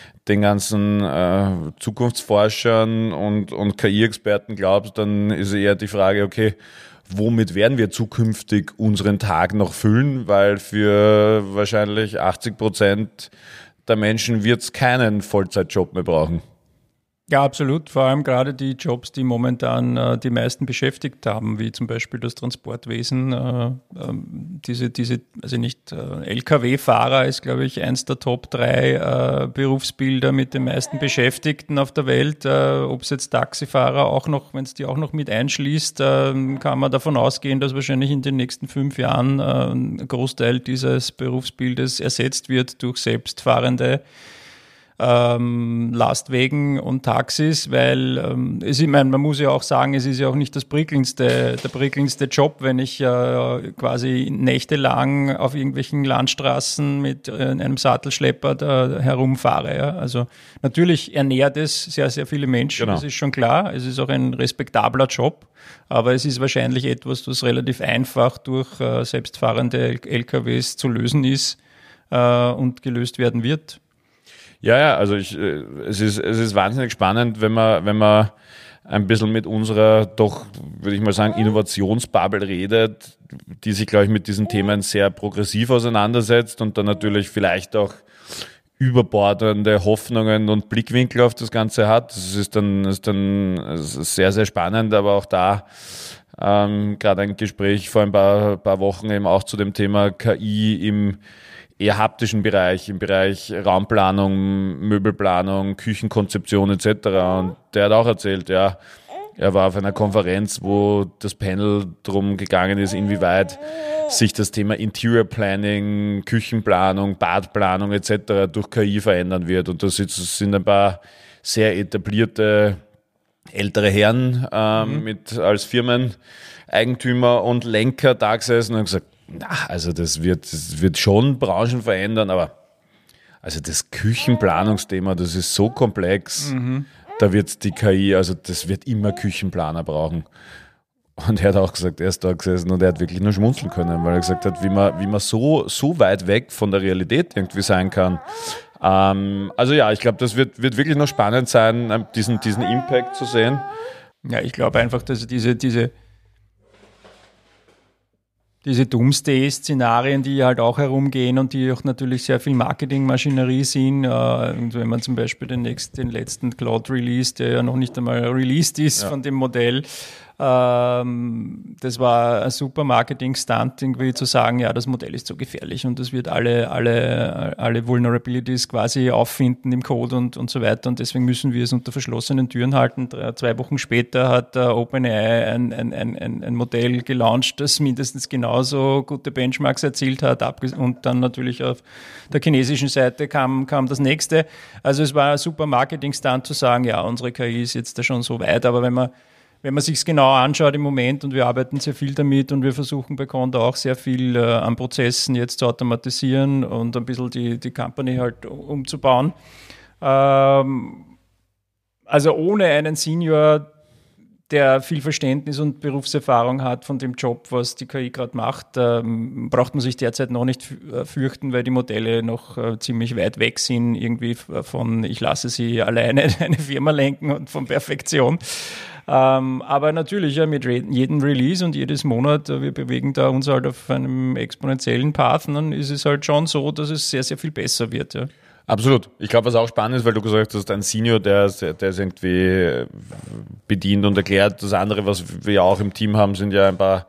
S2: ganzen Zukunftsforschern und KI-Experten glaubst, dann ist eher die Frage, okay, womit werden wir zukünftig unseren Tag noch füllen? Weil für wahrscheinlich 80% der Menschen wird es keinen Vollzeitjob mehr brauchen.
S1: Ja, absolut. Vor allem gerade die Jobs, die momentan die meisten beschäftigt haben, wie zum Beispiel das Transportwesen. Also nicht Lkw-Fahrer ist, glaube ich, eins der Top 3 Berufsbilder mit den meisten Beschäftigten auf der Welt. Ob es jetzt Taxifahrer auch noch, wenn es die auch noch mit einschließt, kann man davon ausgehen, dass wahrscheinlich in den nächsten 5 Jahren ein Großteil dieses Berufsbildes ersetzt wird durch selbstfahrende Lastwagen und Taxis, weil man muss ja auch sagen, es ist ja auch nicht der prickelndste Job, wenn ich quasi nächtelang auf irgendwelchen Landstraßen mit einem Sattelschlepper da herumfahre. Ja. Also natürlich ernährt es sehr, sehr viele Menschen, Das ist schon klar. Es ist auch ein respektabler Job, aber es ist wahrscheinlich etwas, was relativ einfach durch selbstfahrende LKWs zu lösen ist und gelöst werden wird.
S2: Ja, also es ist wahnsinnig spannend, wenn man ein bisschen mit unserer doch, würde ich mal sagen, Innovationsbubble redet, die sich, glaube ich, mit diesen Themen sehr progressiv auseinandersetzt und dann natürlich vielleicht auch überbordende Hoffnungen und Blickwinkel auf das Ganze hat. Das ist dann sehr, sehr spannend, aber auch da gerade ein Gespräch vor ein paar Wochen eben auch zu dem Thema KI im eher haptischen Bereich, im Bereich Raumplanung, Möbelplanung, Küchenkonzeption etc. Und der hat auch erzählt, ja, er war auf einer Konferenz, wo das Panel drum gegangen ist, inwieweit sich das Thema Interior Planning, Küchenplanung, Badplanung etc. durch KI verändern wird. Und das sind ein paar sehr etablierte ältere Herren mit als Firmeneigentümer und Lenker da gesessen und gesagt, also das wird schon Branchen verändern, aber also das Küchenplanungsthema, das ist so komplex, da wird die KI, also das wird immer Küchenplaner brauchen. Und er hat auch gesagt, er ist da gesessen und er hat wirklich nur schmunzeln können, weil er gesagt hat, wie man so weit weg von der Realität irgendwie sein kann. Also ja, ich glaube, das wird wirklich noch spannend sein, diesen Impact zu sehen.
S1: Ja, ich glaube einfach, dass diese Doomsday-Szenarien, die halt auch herumgehen und die auch natürlich sehr viel Marketingmaschinerie sind. Und wenn man zum Beispiel den letzten Cloud-Release, der ja noch nicht einmal released ist von dem Modell, das war ein super Marketing-Stunt, irgendwie zu sagen, ja, das Modell ist so gefährlich und das wird alle Vulnerabilities quasi auffinden im Code und so weiter und deswegen müssen wir es unter verschlossenen Türen halten. 2 Wochen später hat OpenAI ein Modell gelauncht, das mindestens genauso gute Benchmarks erzielt hat und dann natürlich auf der chinesischen Seite kam das nächste. Also es war ein super Marketing-Stunt zu sagen, ja, unsere KI ist jetzt da schon so weit, aber wenn man sich es genau anschaut im Moment und wir arbeiten sehr viel damit und wir versuchen bei Conda auch sehr viel an Prozessen jetzt zu automatisieren und ein bisschen die Company halt umzubauen. Also ohne einen Senior, der viel Verständnis und Berufserfahrung hat von dem Job, was die KI gerade macht, braucht man sich derzeit noch nicht fürchten, weil die Modelle noch ziemlich weit weg sind, irgendwie von ich lasse sie alleine eine Firma lenken und von Perfektion. Aber natürlich, ja, mit jedem Release und jedes Monat, wir bewegen da uns halt auf einem exponentiellen Path, dann ist es halt schon so, dass es sehr, sehr viel besser wird. Ja.
S2: Absolut. Ich glaube, was auch spannend ist, weil du gesagt hast, ein Senior, der ist irgendwie bedient und erklärt. Das andere, was wir auch im Team haben, sind ja ein paar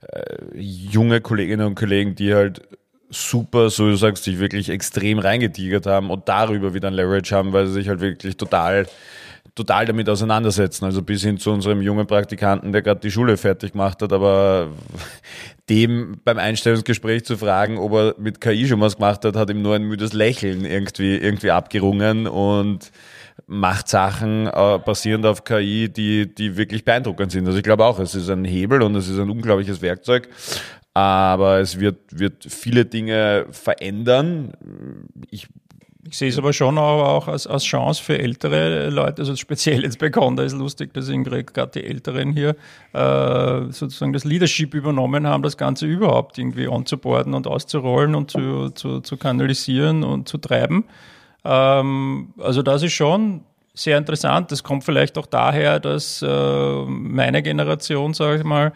S2: junge Kolleginnen und Kollegen, die halt super, so du sagst, sich wirklich extrem reingetigert haben und darüber wieder ein Leverage haben, weil sie sich halt wirklich total damit auseinandersetzen. Also bis hin zu unserem jungen Praktikanten, der gerade die Schule fertig gemacht hat, aber dem beim Einstellungsgespräch zu fragen, ob er mit KI schon was gemacht hat, hat ihm nur ein müdes Lächeln irgendwie abgerungen und macht Sachen basierend auf KI, die wirklich beeindruckend sind. Also ich glaube auch, es ist ein Hebel und es ist ein unglaubliches Werkzeug, aber es wird viele Dinge verändern. Ich
S1: sehe es aber schon auch als Chance für ältere Leute, also speziell jetzt bei Conda ist lustig, dass gerade die Älteren hier sozusagen das Leadership übernommen haben, das Ganze überhaupt irgendwie onzuboarden und auszurollen und zu kanalisieren und zu treiben. Also das ist schon sehr interessant. Das kommt vielleicht auch daher, dass meine Generation, sage ich mal,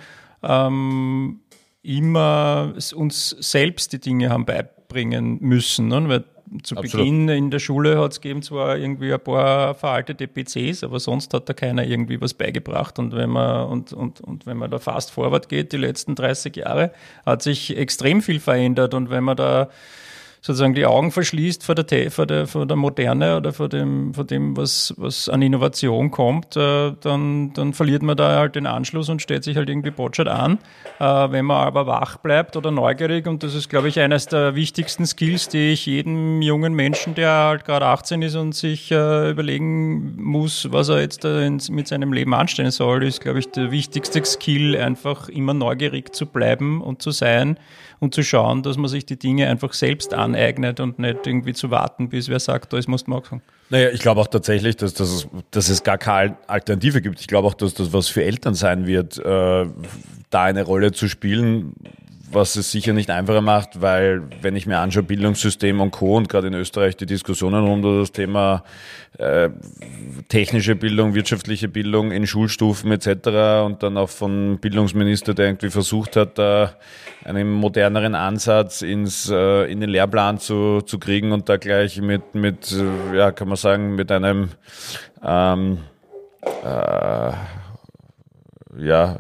S1: immer uns selbst die Dinge haben beibringen müssen, ne? Weil zu
S2: Absolut.
S1: Beginn in der Schule hat es gegeben zwar irgendwie ein paar veraltete PCs, aber sonst hat da keiner irgendwie was beigebracht. Und wenn man wenn man da fast forward geht, die letzten 30 Jahre, hat sich extrem viel verändert. Und wenn man da sozusagen die Augen verschließt vor der Moderne oder vor dem, was an Innovation kommt, dann verliert man da halt den Anschluss und stellt sich halt irgendwie botschert an. Wenn man aber wach bleibt oder neugierig, und das ist, glaube ich, eines der wichtigsten Skills, die ich jedem jungen Menschen, der halt gerade 18 ist und sich überlegen muss, was er jetzt mit seinem Leben anstellen soll, ist, glaube ich, der wichtigste Skill, einfach immer neugierig zu bleiben und zu sein und zu schauen, dass man sich die Dinge einfach selbst aneignet und nicht irgendwie zu warten, bis wer sagt, das musst du machen.
S2: Naja, ich glaube auch tatsächlich, dass es gar keine Alternative gibt. Ich glaube auch, dass das was für Eltern sein wird, da eine Rolle zu spielen, was es sicher nicht einfacher macht, weil wenn ich mir anschaue, Bildungssystem und Co. und gerade in Österreich die Diskussionen rund um das Thema technische Bildung, wirtschaftliche Bildung in Schulstufen etc. und dann auch von Bildungsminister, der irgendwie versucht hat, da einen moderneren Ansatz in den Lehrplan zu kriegen und da gleich mit kann man sagen, mit einem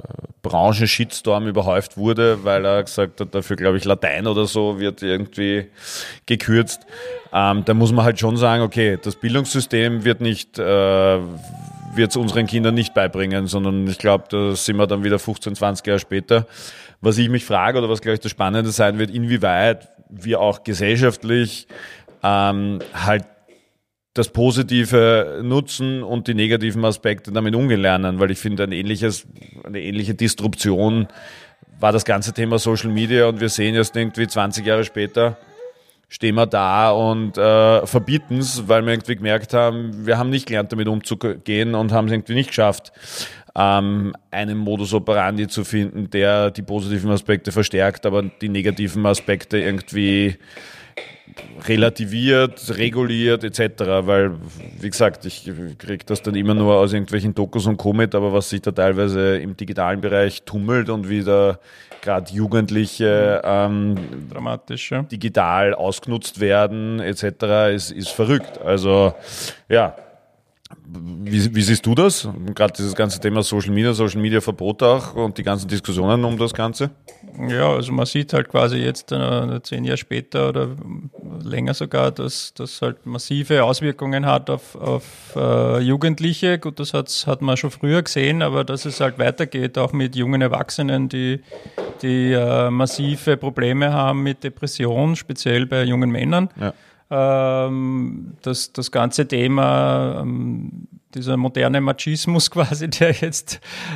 S2: Branchen-Shitstorm überhäuft wurde, weil er gesagt hat, dafür glaube ich Latein oder so wird irgendwie gekürzt. Da muss man halt schon sagen, okay, das Bildungssystem wird es unseren Kindern nicht beibringen, sondern ich glaube, da sind wir dann wieder 15, 20 Jahre später. Was ich mich frage oder was, glaube ich, das Spannende sein wird, inwieweit wir auch gesellschaftlich halt das Positive nutzen und die negativen Aspekte damit umgehen lernen, weil ich finde, eine ähnliche Disruption war das ganze Thema Social Media und wir sehen jetzt irgendwie 20 Jahre später, stehen wir da und verbieten es, weil wir irgendwie gemerkt haben, wir haben nicht gelernt, damit umzugehen und haben es irgendwie nicht geschafft, einen Modus operandi zu finden, der die positiven Aspekte verstärkt, aber die negativen Aspekte irgendwie relativiert, reguliert etc., weil, wie gesagt, ich kriege das dann immer nur aus irgendwelchen Dokus und Co. mit, aber was sich da teilweise im digitalen Bereich tummelt und wie da gerade Jugendliche
S1: dramatisch, ja,
S2: digital ausgenutzt werden etc., ist verrückt. Also ja, wie siehst du das? Gerade dieses ganze Thema Social Media Verbot auch und die ganzen Diskussionen um das Ganze?
S1: Ja, also man sieht halt quasi jetzt 10 Jahre später oder länger sogar, dass das halt massive Auswirkungen hat auf Jugendliche. Gut, das hat man schon früher gesehen, aber dass es halt weitergeht, auch mit jungen Erwachsenen, die massive Probleme haben mit Depression, speziell bei jungen Männern. Ja. Das ganze Thema, dieser moderne Machismus quasi, der jetzt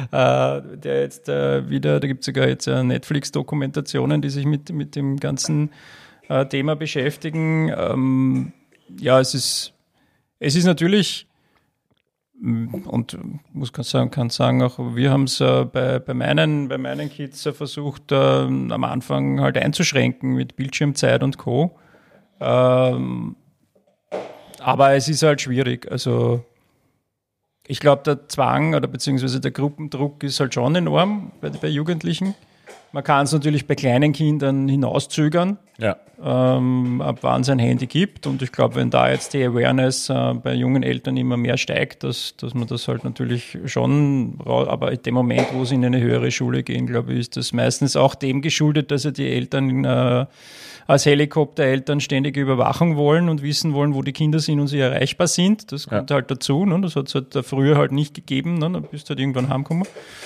S1: wieder, da gibt es sogar jetzt Netflix-Dokumentationen, die sich mit dem ganzen Thema beschäftigen. Ja, es ist natürlich, und kann sagen, auch wir haben es bei meinen Kids versucht, am Anfang halt einzuschränken mit Bildschirmzeit und Co. Aber es ist halt schwierig. Also ich glaube, der Zwang oder beziehungsweise der Gruppendruck ist halt schon enorm bei Jugendlichen. Man kann es natürlich bei kleinen Kindern hinauszögern, ja, ab wann es ein Handy gibt. Und ich glaube, wenn da jetzt die Awareness bei jungen Eltern immer mehr steigt, dass man das halt natürlich schon, aber in dem Moment, wo sie in eine höhere Schule gehen, glaube ich, ist das meistens auch dem geschuldet, dass ja die Eltern als Helikoptereltern ständige Überwachung wollen und wissen wollen, wo die Kinder sind und sie erreichbar sind. Das kommt halt dazu. Ne? Das hat es halt früher halt nicht gegeben. Ne? Dann bist du halt irgendwann heimgekommen.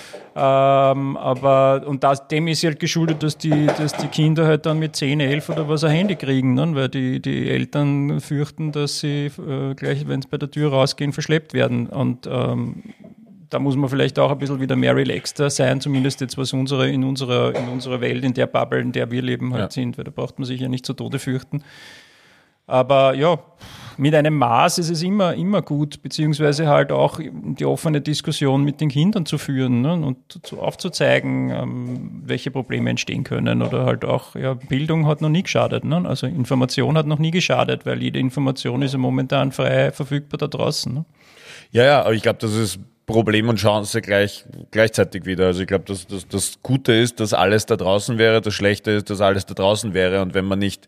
S1: Dem ist halt geschuldet, dass die Kinder halt dann mit 10, 11 oder was ein Handy kriegen, ne? Weil die Eltern fürchten, dass sie gleich, wenn sie bei der Tür rausgehen, verschleppt werden. Und da muss man vielleicht auch ein bisschen wieder mehr relaxter sein, zumindest jetzt was in unserer Welt, in der Bubble, in der wir leben halt sind, weil da braucht man sich ja nicht zu Tode fürchten. Aber ja, mit einem Maß ist es immer gut, beziehungsweise halt auch die offene Diskussion mit den Kindern zu führen, ne, und aufzuzeigen, welche Probleme entstehen können. Oder halt auch, ja, Bildung hat noch nie geschadet, ne? Also Information hat noch nie geschadet, weil jede Information ist ja momentan frei verfügbar da draußen. Ne?
S2: Ja, aber ich glaube, das ist Problem und Chance gleichzeitig wieder. Also ich glaube, dass das Gute ist, dass alles da draußen wäre, das Schlechte ist, dass alles da draußen wäre. Und wenn man nicht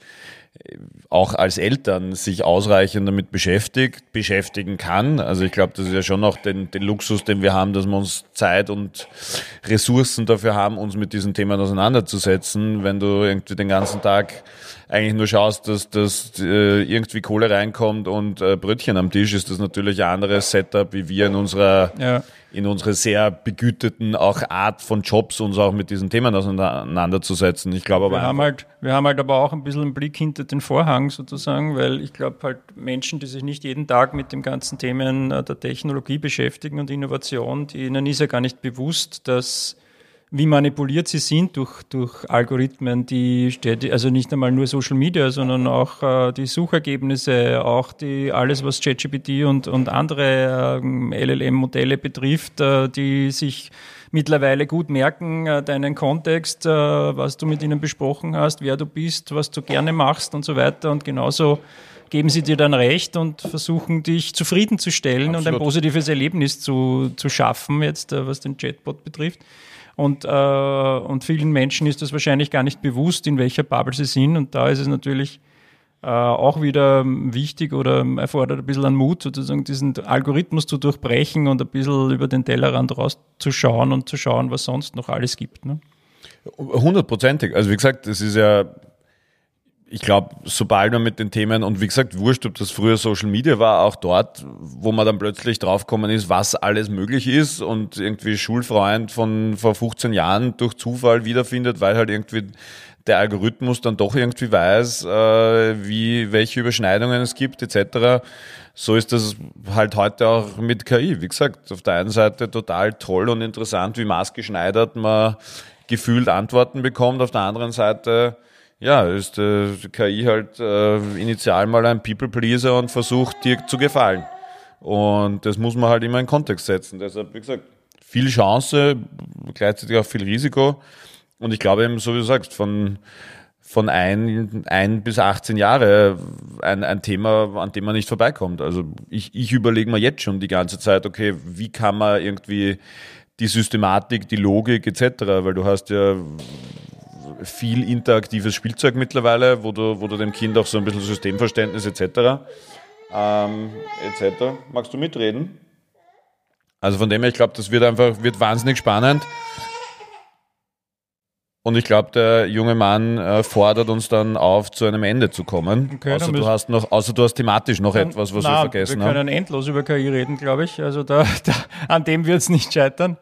S2: auch als Eltern sich ausreichend damit beschäftigen kann, also ich glaube, das ist ja schon noch den Luxus, den wir haben, dass wir uns Zeit und Ressourcen dafür haben, uns mit diesen Themen auseinanderzusetzen. Wenn du irgendwie den ganzen Tag eigentlich nur schaust, dass irgendwie Kohle reinkommt und Brötchen am Tisch, ist das natürlich ein anderes Setup, wie wir in unserer sehr begüteten auch Art von Jobs uns auch mit diesen Themen auseinanderzusetzen. Ich glaube aber
S1: wir haben halt aber auch ein bisschen einen Blick hinter den Vorhang sozusagen, weil ich glaube halt Menschen, die sich nicht jeden Tag mit dem ganzen Themen der Technologie beschäftigen und Innovation, ihnen ist ja gar nicht bewusst, dass wie manipuliert sie sind durch Algorithmen, also nicht einmal nur Social Media, sondern auch die Suchergebnisse, auch alles, was ChatGPT und andere LLM-Modelle betrifft, die sich mittlerweile gut merken, deinen Kontext, was du mit ihnen besprochen hast, wer du bist, was du gerne machst und so weiter. Und genauso geben sie dir dann recht und versuchen, dich zufriedenzustellen. Absolut. Und ein positives Erlebnis zu schaffen, jetzt was den Chatbot betrifft. Und vielen Menschen ist das wahrscheinlich gar nicht bewusst, in welcher Bubble sie sind. Und da ist es natürlich auch wieder wichtig oder erfordert ein bisschen an Mut, sozusagen diesen Algorithmus zu durchbrechen und ein bisschen über den Tellerrand rauszuschauen und zu schauen, was sonst noch alles gibt. Ne?
S2: 100%. Also wie gesagt, das ist ja, ich glaube, sobald man mit den Themen, und wie gesagt, wurscht, ob das früher Social Media war, auch dort, wo man dann plötzlich draufgekommen ist, was alles möglich ist und irgendwie Schulfreund von vor 15 Jahren durch Zufall wiederfindet, weil halt irgendwie der Algorithmus dann doch irgendwie weiß, welche Überschneidungen es gibt, etc. So ist das halt heute auch mit KI. Wie gesagt, auf der einen Seite total toll und interessant, wie maßgeschneidert man gefühlt Antworten bekommt. Auf der anderen Seite, ja, ist die KI halt initial mal ein People-Pleaser und versucht, dir zu gefallen. Und das muss man halt immer in Kontext setzen. Deshalb, wie gesagt, viel Chance, gleichzeitig auch viel Risiko. Und ich glaube eben, so wie du sagst, von 1 bis 18 Jahre ein Thema, an dem man nicht vorbeikommt. Also ich überlege mir jetzt schon die ganze Zeit, okay, wie kann man irgendwie die Systematik, die Logik etc., weil du hast ja viel interaktives Spielzeug mittlerweile, wo du dem Kind auch so ein bisschen Systemverständnis etc. Magst du mitreden? Also von dem her, ich glaube, das wird wahnsinnig spannend. Und ich glaube, der junge Mann fordert uns dann auf, zu einem Ende zu kommen. Okay, außer du hast thematisch noch etwas, was wir vergessen haben.
S1: Wir können endlos über KI reden, glaube ich. Also an dem wird es nicht scheitern.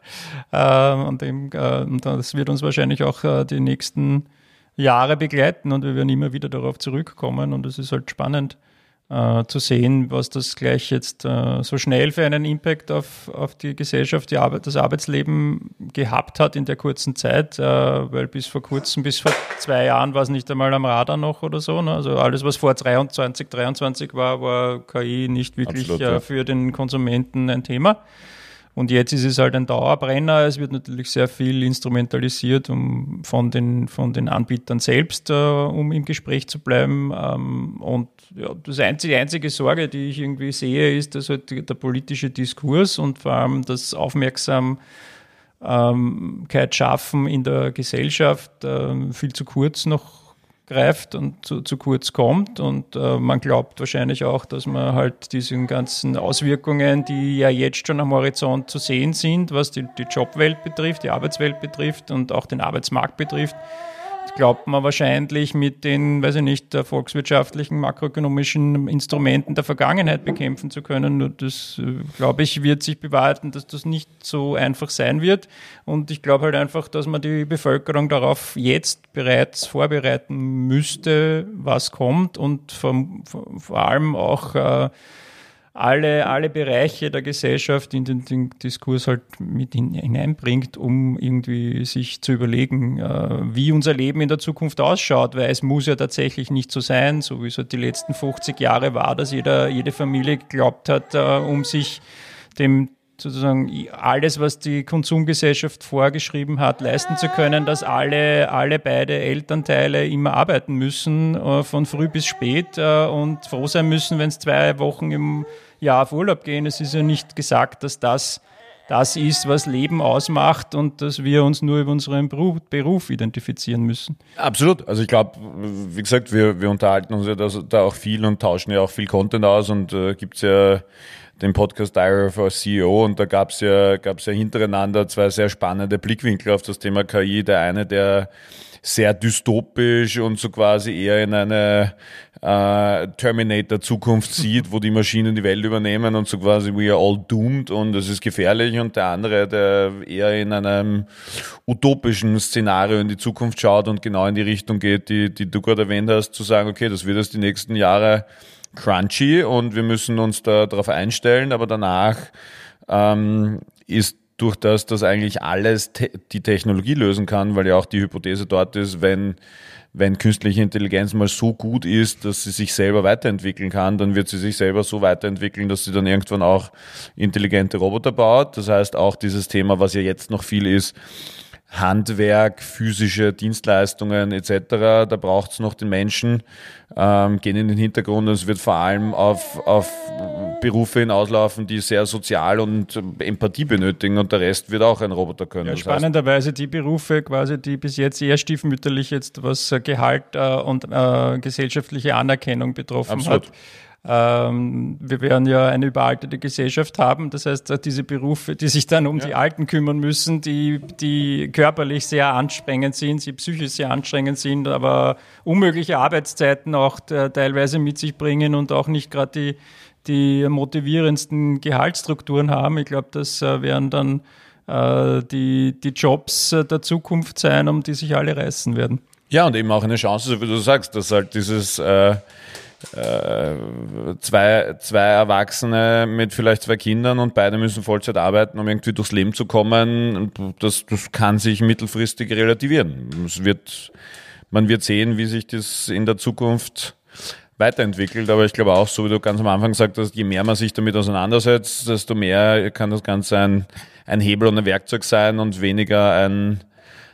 S1: Das wird uns wahrscheinlich auch die nächsten Jahre begleiten und wir werden immer wieder darauf zurückkommen. Und es ist halt spannend zu sehen, was das gleich jetzt so schnell für einen Impact auf die Gesellschaft, das Arbeitsleben gehabt hat in der kurzen Zeit, weil bis vor 2 Jahren war es nicht einmal am Radar noch oder so. Ne? Also alles, was vor 2023 war KI nicht wirklich für den Konsumenten ein Thema. Und jetzt ist es halt ein Dauerbrenner. Es wird natürlich sehr viel instrumentalisiert von den Anbietern selbst, um im Gespräch zu bleiben. Und ja, die einzige Sorge, die ich irgendwie sehe, ist, dass halt der politische Diskurs und vor allem das Aufmerksamkeit schaffen in der Gesellschaft viel zu kurz noch greift und zu kurz kommt und man glaubt wahrscheinlich auch, dass man halt diesen ganzen Auswirkungen, die ja jetzt schon am Horizont zu sehen sind, was die Jobwelt betrifft, die Arbeitswelt betrifft und auch den Arbeitsmarkt betrifft, glaubt man wahrscheinlich mit den, volkswirtschaftlichen, makroökonomischen Instrumenten der Vergangenheit bekämpfen zu können. Nur das, glaube ich, wird sich bewahrheiten, dass das nicht so einfach sein wird. Und ich glaube halt einfach, dass man die Bevölkerung darauf jetzt bereits vorbereiten müsste, was kommt und vor allem auch alle Bereiche der Gesellschaft in den Diskurs halt mit hineinbringt, um irgendwie sich zu überlegen, wie unser Leben in der Zukunft ausschaut, weil es muss ja tatsächlich nicht so sein, so wie es halt die letzten 50 Jahre war, dass jede Familie geglaubt hat, um sich dem sozusagen alles, was die Konsumgesellschaft vorgeschrieben hat, leisten zu können, dass alle beide Elternteile immer arbeiten müssen, von früh bis spät und froh sein müssen, wenn es 2 Wochen im Jahr auf Urlaub gehen. Es ist ja nicht gesagt, dass das ist, was Leben ausmacht und dass wir uns nur über unseren Beruf identifizieren müssen.
S2: Absolut. Also ich glaube, wie gesagt, wir unterhalten uns ja da auch viel und tauschen ja auch viel Content aus und gibt's ja den Podcast Diary of our CEO und da gab's ja hintereinander 2 sehr spannende Blickwinkel auf das Thema KI. Der eine, der sehr dystopisch und so quasi eher in eine Terminator-Zukunft sieht, wo die Maschinen die Welt übernehmen und so quasi we are all doomed und es ist gefährlich, und der andere, der eher in einem utopischen Szenario in die Zukunft schaut und genau in die Richtung geht, die du gerade erwähnt hast, zu sagen, okay, das wird jetzt die nächsten Jahre crunchy und wir müssen uns da darauf einstellen, aber danach ist durch das, dass eigentlich alles die Technologie lösen kann, weil ja auch die Hypothese dort ist, wenn künstliche Intelligenz mal so gut ist, dass sie sich selber weiterentwickeln kann, dann wird sie sich selber so weiterentwickeln, dass sie dann irgendwann auch intelligente Roboter baut. Das heißt auch dieses Thema, was ja jetzt noch viel ist, Handwerk, physische Dienstleistungen etc., da braucht es noch den Menschen, gehen in den Hintergrund und es wird vor allem auf Berufe hinauslaufen, die sehr sozial und Empathie benötigen und der Rest wird auch ein Roboter können.
S1: Ja, spannenderweise die Berufe quasi, die bis jetzt eher stiefmütterlich jetzt was Gehalt und gesellschaftliche Anerkennung betroffen
S2: Absolut.
S1: hat. Wir werden ja eine überalterte Gesellschaft haben. Das heißt, diese Berufe, die sich dann um die Alten kümmern müssen, die körperlich sehr anstrengend sind, die psychisch sehr anstrengend sind, aber unmögliche Arbeitszeiten auch teilweise mit sich bringen und auch nicht gerade die motivierendsten Gehaltsstrukturen haben. Ich glaube, das werden dann die Jobs der Zukunft sein, um die sich alle reißen werden.
S2: Ja, und eben auch eine Chance, so wie du sagst, dass halt dieses zwei Erwachsene mit vielleicht 2 Kindern und beide müssen Vollzeit arbeiten, um irgendwie durchs Leben zu kommen. Das kann sich mittelfristig relativieren. Man wird sehen, wie sich das in der Zukunft weiterentwickelt, aber ich glaube auch, so wie du ganz am Anfang gesagt hast, je mehr man sich damit auseinandersetzt, desto mehr kann das Ganze ein Hebel und ein Werkzeug sein und weniger ein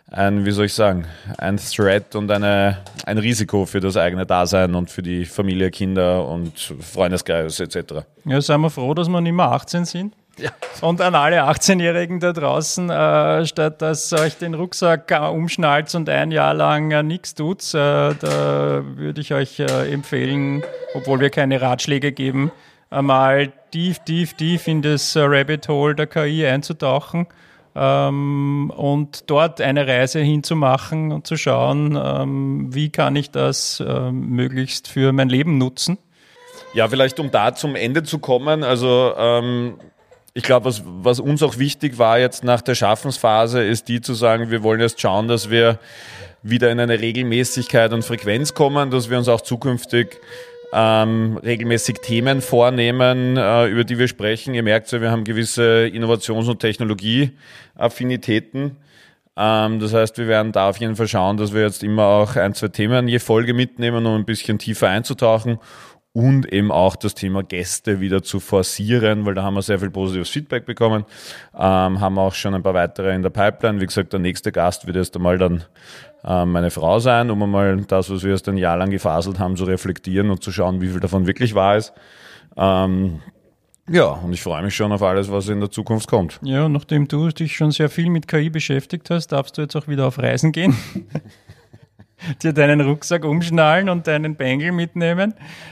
S2: Threat und ein Risiko für das eigene Dasein und für die Familie, Kinder und Freundeskreis etc.
S1: Ja, seien wir froh, dass wir nicht mehr 18 sind. Ja. Und an alle 18-Jährigen da draußen, statt dass euch den Rucksack umschnallt und ein Jahr lang nichts tut, da würde ich euch empfehlen, obwohl wir keine Ratschläge geben, einmal tief in das Rabbit Hole der KI einzutauchen und dort eine Reise hinzumachen und zu schauen, wie kann ich das möglichst für mein Leben nutzen.
S2: Ja, vielleicht um da zum Ende zu kommen, also ich glaube, was uns auch wichtig war jetzt nach der Schaffensphase, ist die zu sagen, wir wollen jetzt schauen, dass wir wieder in eine Regelmäßigkeit und Frequenz kommen, dass wir uns auch zukünftig regelmäßig Themen vornehmen, über die wir sprechen. Ihr merkt ja, wir haben gewisse Innovations- und Technologieaffinitäten. Das heißt, wir werden da auf jeden Fall schauen, dass wir jetzt immer auch 1, 2 Themen je Folge mitnehmen, um ein bisschen tiefer einzutauchen. Und eben auch das Thema Gäste wieder zu forcieren, weil da haben wir sehr viel positives Feedback bekommen. Haben auch schon ein paar weitere in der Pipeline. Wie gesagt, der nächste Gast wird erst einmal dann meine Frau sein, um einmal das, was wir erst ein Jahr lang gefaselt haben, zu reflektieren und zu schauen, wie viel davon wirklich wahr ist. Ja, und ich freue mich schon auf alles, was in der Zukunft kommt.
S1: Ja, und nachdem du dich schon sehr viel mit KI beschäftigt hast, darfst du jetzt auch wieder auf Reisen gehen. Dir deinen Rucksack umschnallen und deinen Bengel mitnehmen.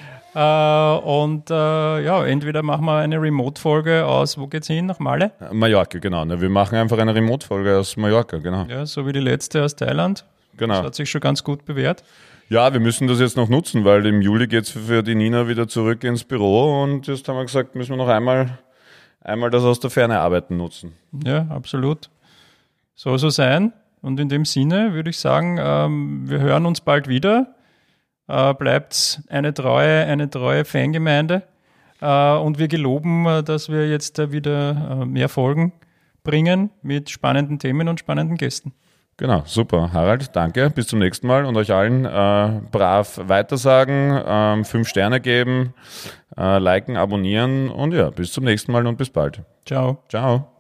S1: Entweder machen wir eine Remote-Folge aus, wo geht's hin, nach Male?
S2: Mallorca, genau. Wir machen einfach eine Remote-Folge aus Mallorca, genau.
S1: Ja, so wie die letzte aus Thailand. Genau. Das hat sich schon ganz gut bewährt.
S2: Ja, wir müssen das jetzt noch nutzen, weil im Juli geht's für die Nina wieder zurück ins Büro und jetzt haben wir gesagt, müssen wir noch einmal das aus der Ferne arbeiten nutzen.
S1: Ja, absolut. Soll so sein. Und in dem Sinne würde ich sagen, wir hören uns bald wieder. Bleibt eine treue Fangemeinde und wir geloben, dass wir jetzt wieder mehr Folgen bringen mit spannenden Themen und spannenden Gästen.
S2: Genau, super. Harald, danke. Bis zum nächsten Mal und euch allen brav weitersagen, 5 Sterne geben, liken, abonnieren und ja, bis zum nächsten Mal und bis bald.
S1: Ciao.
S2: Ciao.